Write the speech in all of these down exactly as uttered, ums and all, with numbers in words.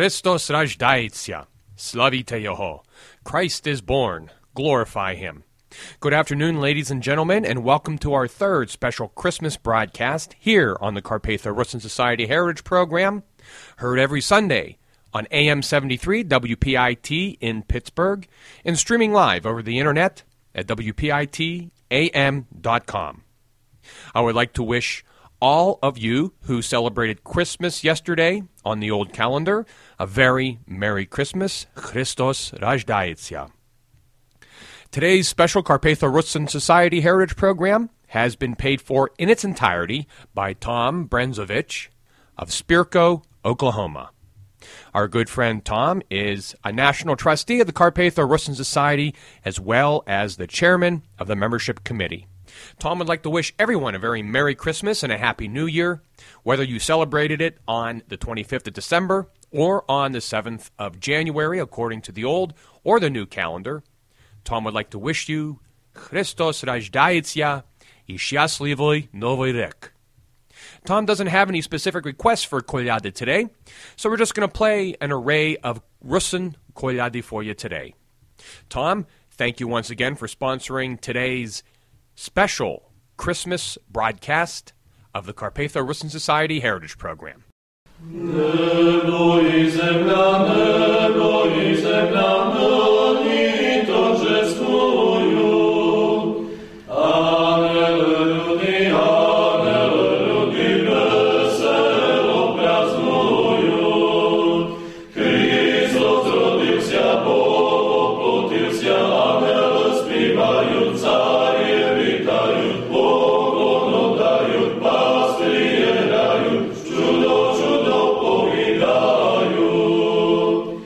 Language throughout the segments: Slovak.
Christos rajdaitsia. Slavite Jeho. Christ is born. Glorify him. Good afternoon, ladies and gentlemen, and welcome to our third special Christmas broadcast here on the Carpatho-Russin Society Heritage Program, heard every Sunday on A M seventy-three W P I T in Pittsburgh and streaming live over the internet at W P I T A M dot com. I would like to wish all of you who celebrated Christmas yesterday on the old calendar a very Merry Christmas. Christos rajdaitsia. Today's special Carpatho-Russin Society Heritage Program has been paid for in its entirety by Tom Brenzovich of Spirko, Oklahoma. Our good friend Tom is a national trustee of the Carpatho-Russin Society as well as the chairman of the membership committee. Tom would like to wish everyone a very Merry Christmas and a Happy New Year, whether you celebrated it on the twenty-fifth of December or on the seventh of January, according to the old or the new calendar. Tom would like to wish you Christos rajdaitsia I Счастливый Новый Рек. Tom doesn't have any specific requests for Kolyada today, so we're just going to play an array of Russin Kolyadi for you today. Tom, thank you once again for sponsoring today's special Christmas broadcast of the Carpatho-Russin Society Heritage Program. Nebo i zemля, nebo i zemля, oni to žestvujú. Anele ľudí, anele ľudí, veselo praznujú. Kristus rodivся, Boh plotivся, anele spievajú, cárie vitajú, poklon oddajú, pastrie hrajú, čudo, čudo povídajú.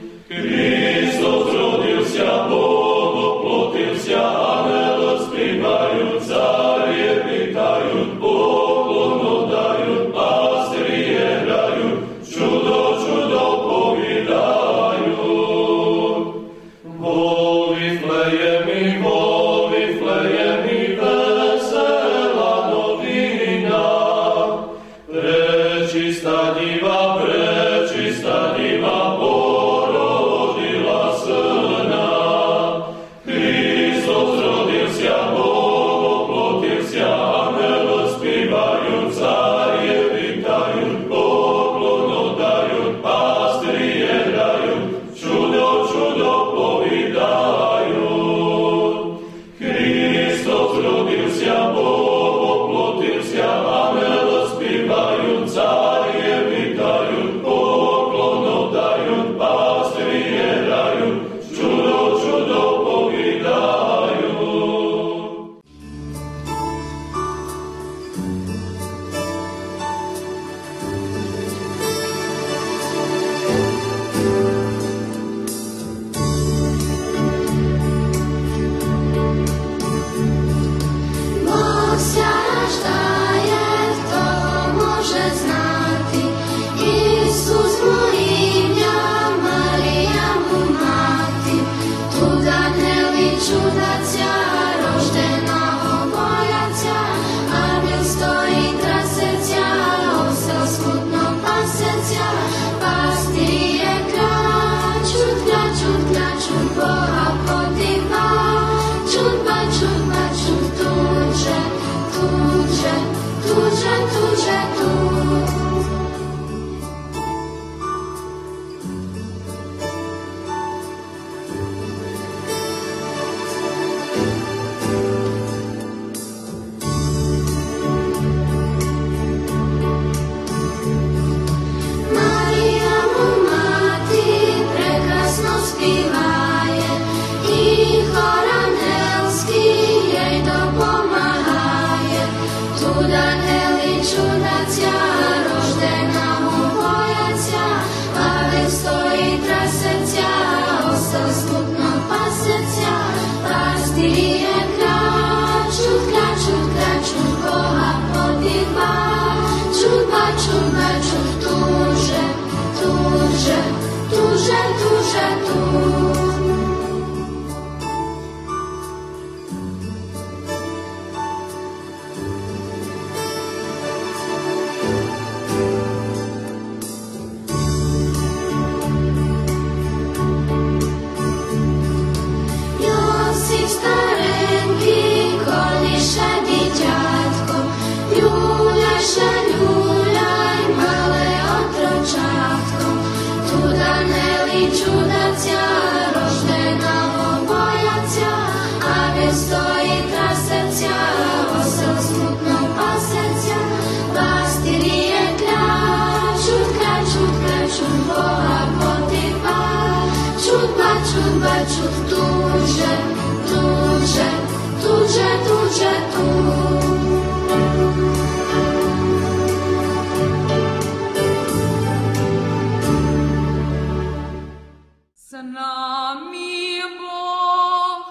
ciut duże, duże, duże, duże tu. Z nami Bóg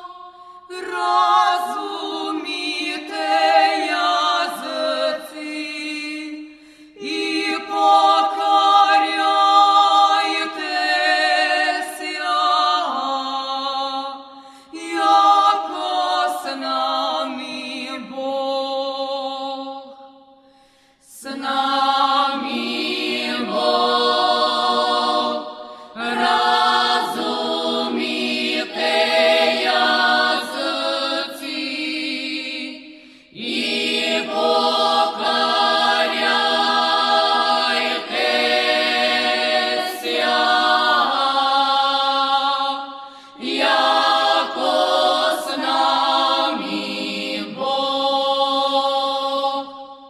rozumite języki i pokorjajte się, jako z nami Bóg. Z nami Bóg rozumite języki i pokorjajte się, jako z nami Bóg.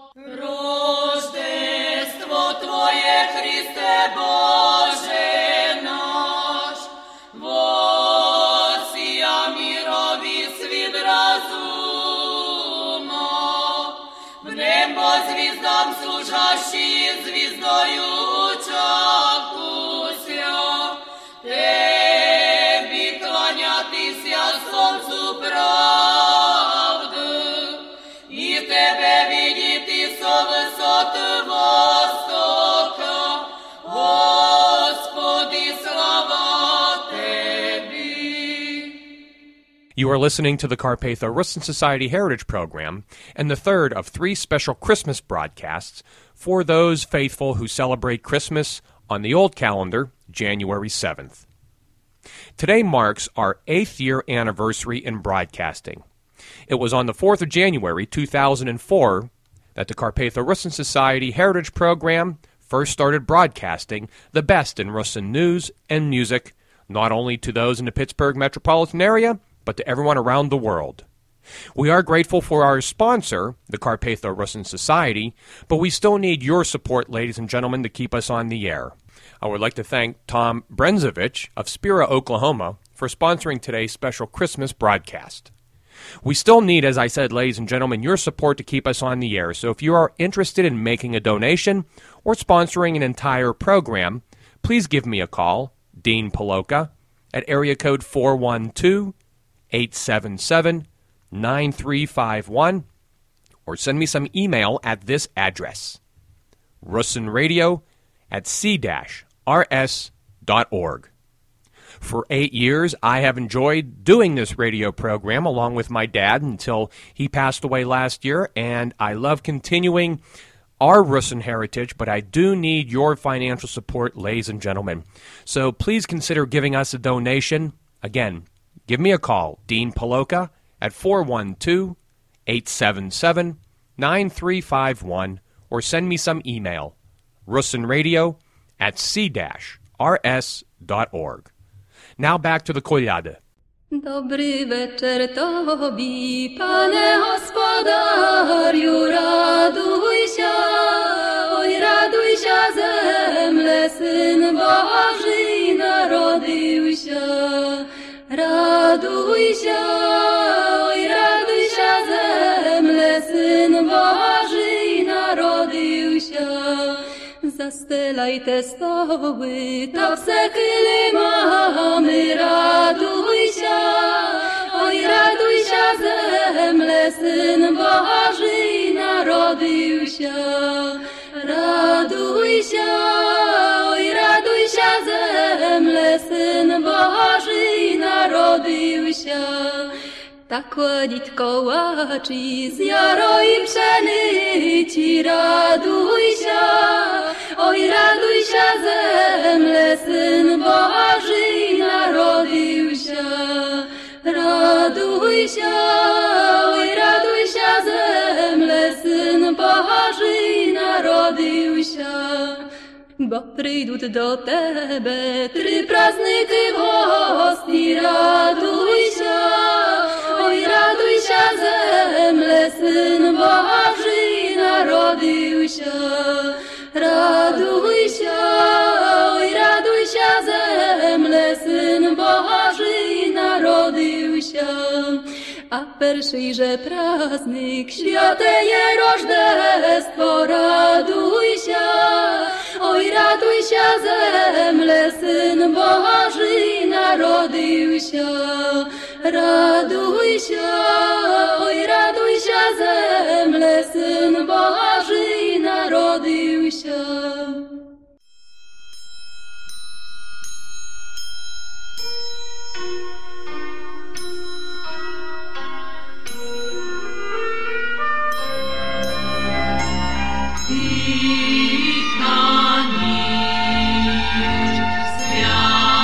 Рождество Твое, Христе Боже наш, восія мірові світ разума, в небо звіздам служащі, звіздою очакуся, Тебі кланятися сонцю правди, і Тебе видіти со висот востока, Господи, слава Тебі. You are listening to the Carpatho Rusin Society Heritage Program and the third of three special Christmas broadcasts for those faithful who celebrate Christmas on the old calendar, January seventh. Today marks our eighth year anniversary in broadcasting. It was on the fourth of January, two thousand four, that the Carpatho Rusin Society Heritage Program first started broadcasting the best in Rusin news and music, not only to those in the Pittsburgh metropolitan area, but to everyone around the world. We are grateful for our sponsor, the Carpatho Rusin Society, but we still need your support, ladies and gentlemen, to keep us on the air. I would like to thank Tom Brenzovich of Spira, Oklahoma, for sponsoring today's special Christmas broadcast. We still need, as I said, ladies and gentlemen, your support to keep us on the air. So if you are interested in making a donation or sponsoring an entire program, please give me a call, Dean Paloka, at area code four one two, eight seven seven, nine three five one, or send me some email at this address, rusinradio at c r s dot org. For eight years, I have enjoyed doing this radio program along with my dad until he passed away last year, and I love continuing our Rusin heritage, but I do need your financial support, ladies and gentlemen. So please consider giving us a donation. Again, give me a call, Dean Paloka, at four one two, eight seven seven, nine three five one, or send me some email, rusinradio at c r s dot org. Now back to the Kolyady. Dobry wieczór Tobie, Panie Gospodarzu, raduj się, oj raduj się zemle, Syn Boży narodził się. Raduj się, oj raduj się zemle, Syn Boży narodził się. Zastylaj te stoły, to wsekyle mamy, raduj się, oj raduj się zemle, Syn Boży narodził się. Raduj się, oj raduj się zemle, Syn Boży narodził się. Tak ładzić kołaczy z jaro i pszenicy, raduj się, oj raduj się zemle, Syn Boży narodził się. Raduj się, oj raduj się zemle, Syn Boży narodził się. Bo przyjdą do Tebe trzy prazniki w hostii, raduj się, oj raduj się zemle, Syn Boży narodził się. Raduj się, oj raduj się zemle, Syn Boży narodził się. a pierwszy praznik, święteje rożdestwo, raduj się, oj raduj się zemle, Syn Boży narodził się, raduj się, oj raduj się zemle, Syn Boży narodził się. Świata.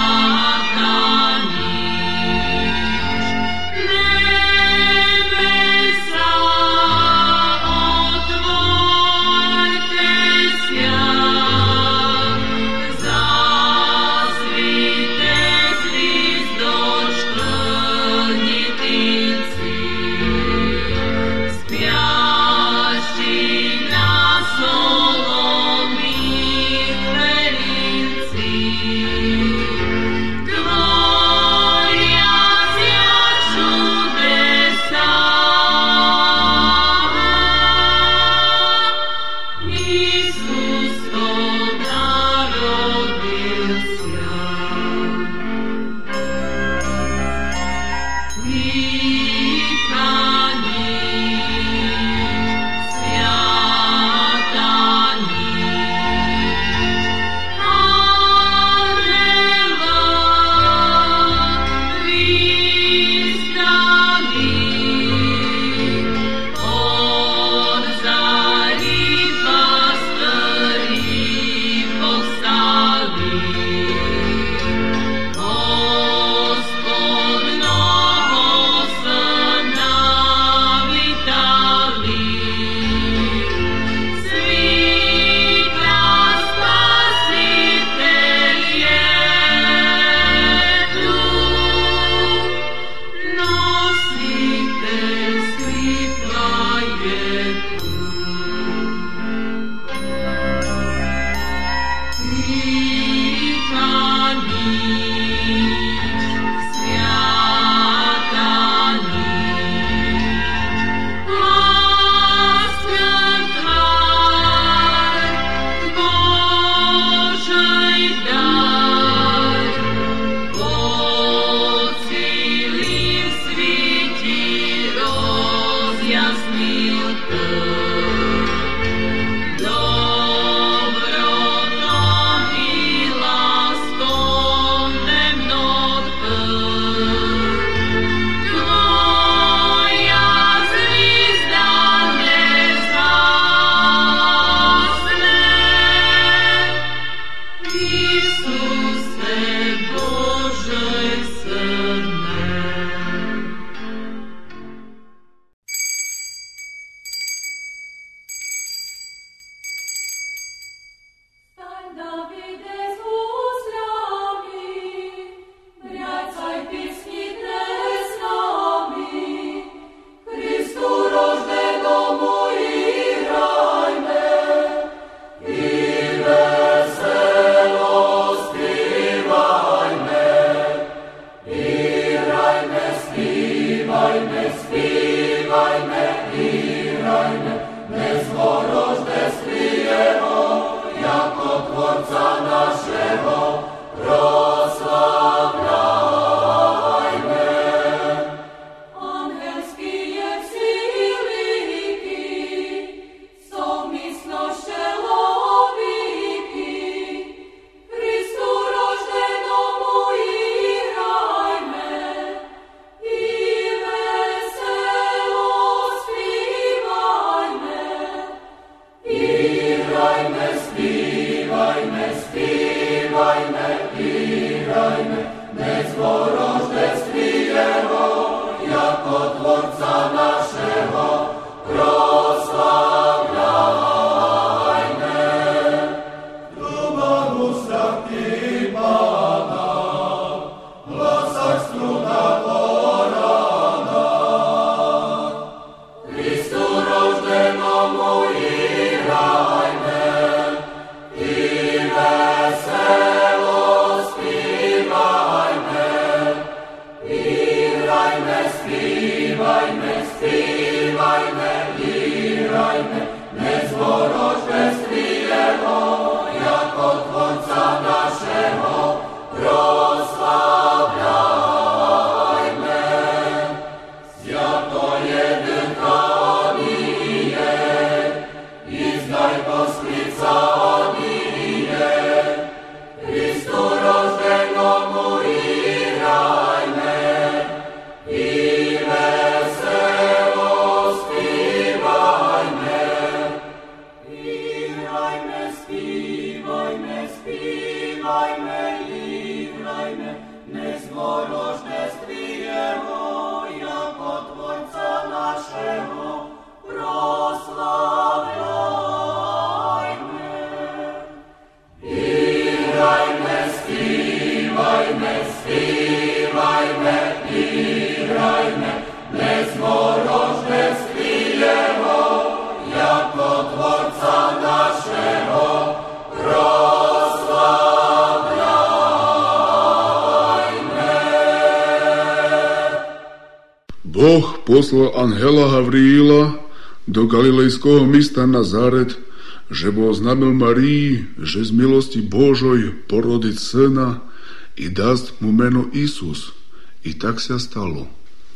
Boh poslal anhela Gavriila do galilejského mesta Nazaret, že bol oznámil Marii, že z milosti Božoj porodiť syna i dást mu meno Isus. I tak sa stalo.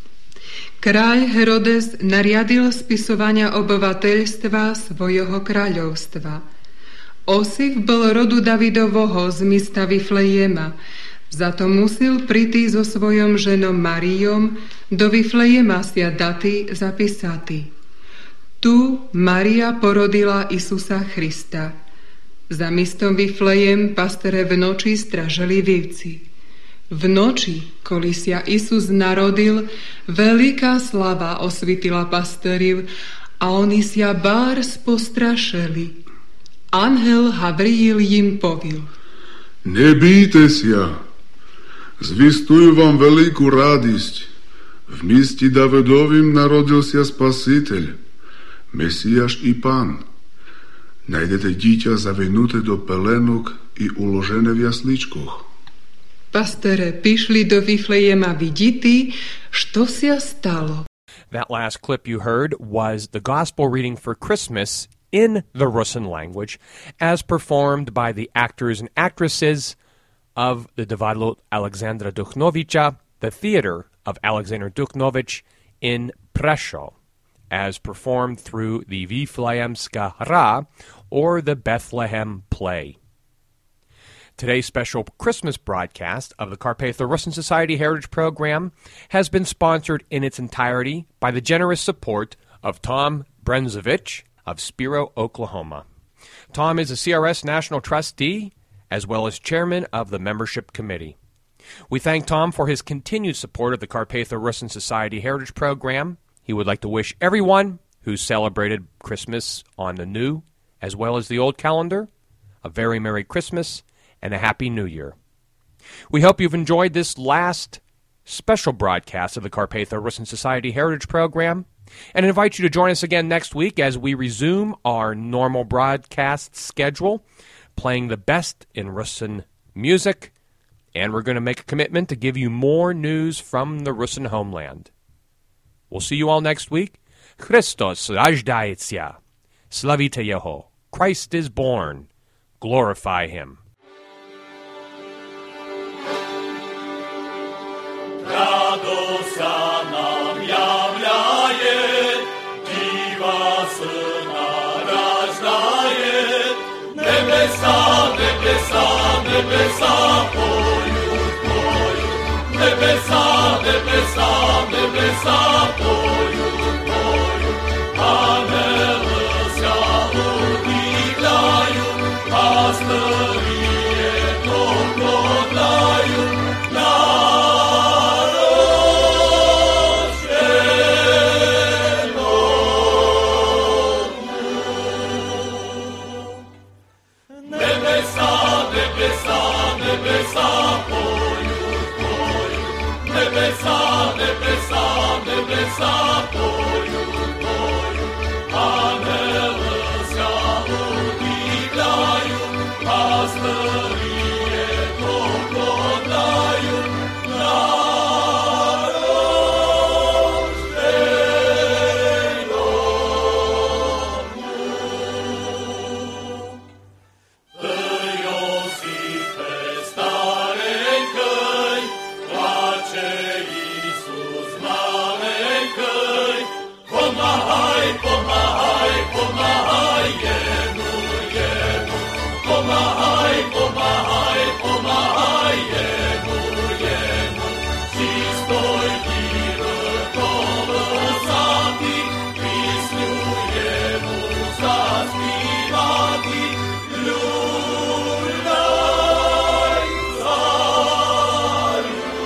Kráľ Herodes nariadil spisovania obyvateľstva svojho kráľovstva. Osif bol rodu Davidovho z mesta Viflejema, za to musel prísť so svojom ženom Marijom do Viflejema sia daty zapísati. Tu Maria porodila Isusa Krista. Za mistom Viflejem pastere v noči stražili vivci. V noči, koli sa Isus narodil, veľká slava osvitila pasteriv a oni sa bárs postrašili. Anhel Gavriil im povil: Nebýte sa, zvistujú vám veľkú radosť. V meste Davidovým narodil sa Spasiteľ, Mesiáš i Pán. Najdete dieťa zavinuté do pelenok i uložené v jasličkoch. Pastere prišli do Viflejema vidíti, što sa stalo. That last clip you heard was the gospel reading for Christmas in the Russian language as performed by the actors and actresses of the Divadlo Alexandra Dukhnovicha, the theater of Alexander Dukhnovich in Prešov, as performed through the Viflejemska hra, or the Bethlehem play. Today's special Christmas broadcast of the Carpatho Russian Society Heritage Program has been sponsored in its entirety by the generous support of Tom Brenzovich of Spiro, Oklahoma. Tom is a C R S National Trustee as well as chairman of the membership committee. We thank Tom for his continued support of the Carpatho Russian Society Heritage Program. He would like to wish everyone who celebrated Christmas on the new as well as the old calendar a very Merry Christmas and a Happy New Year. We hope you've enjoyed this last special broadcast of the Carpatho Russian Society Heritage Program and invite you to join us again next week as we resume our normal broadcast schedule, playing the best in Russian music, and we're going to make a commitment to give you more news from the Russian homeland. We'll see you all next week. Christos rождается. Slavite Jeho. Christ is born. Glorify him. Радося нам являет, Дива Сына рождает. Небеса, небеса, небеса поют, поют. Небеса, небеса, небеса поют, поют. Ангелы ся удивляют, пастыри поклоняют. Небеса, небеса, небеса поют, поют. Ангелы ся удивляют, пастыри поклоняют. Люляй, царю.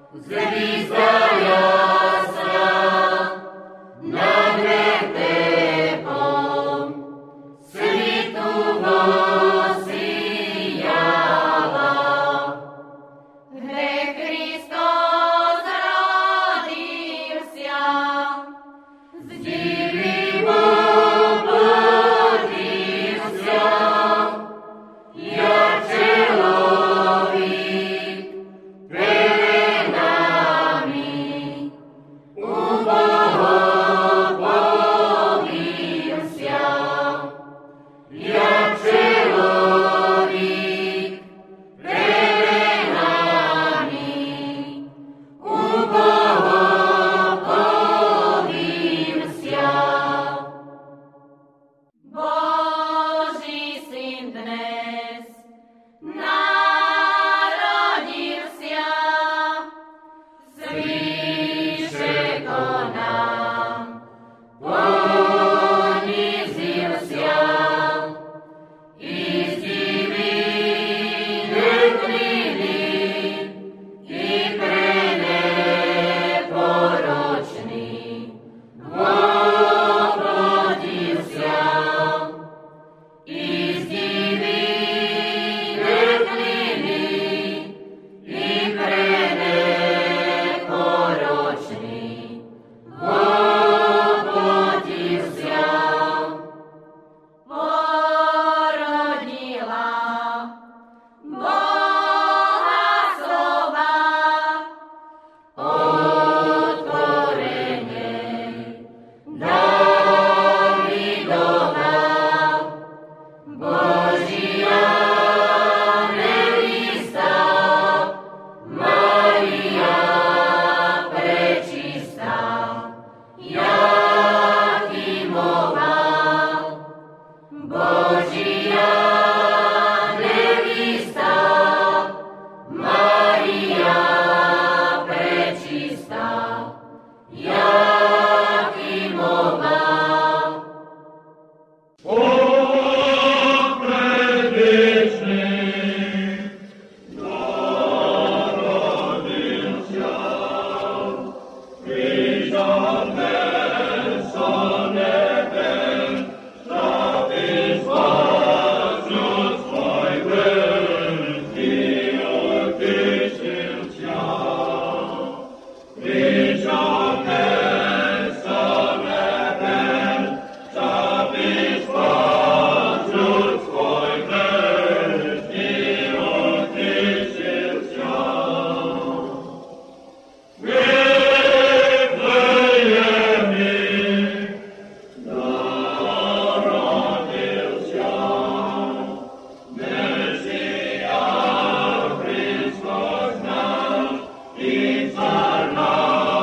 It's our love.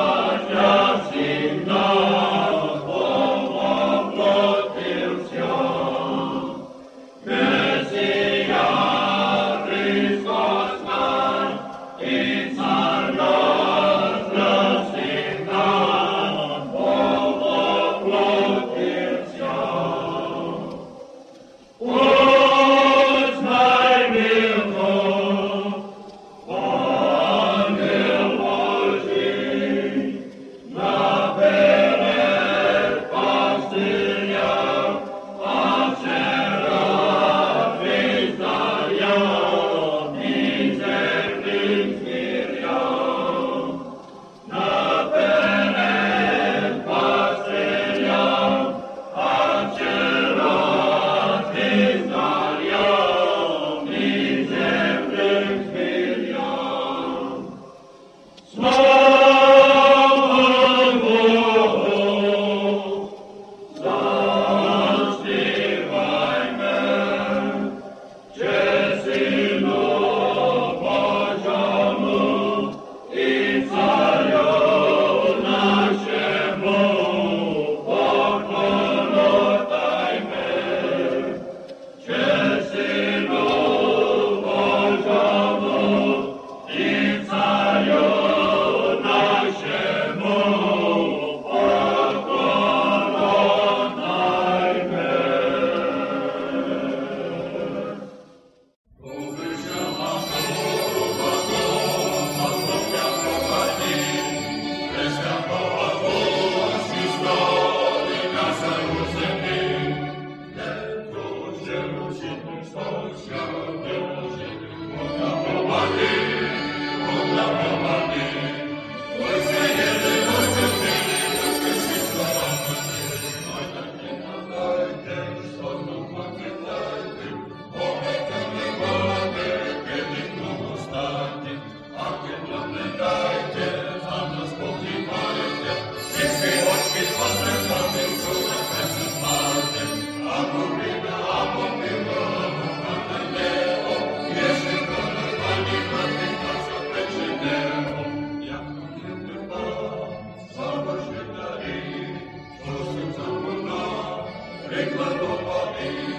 Ave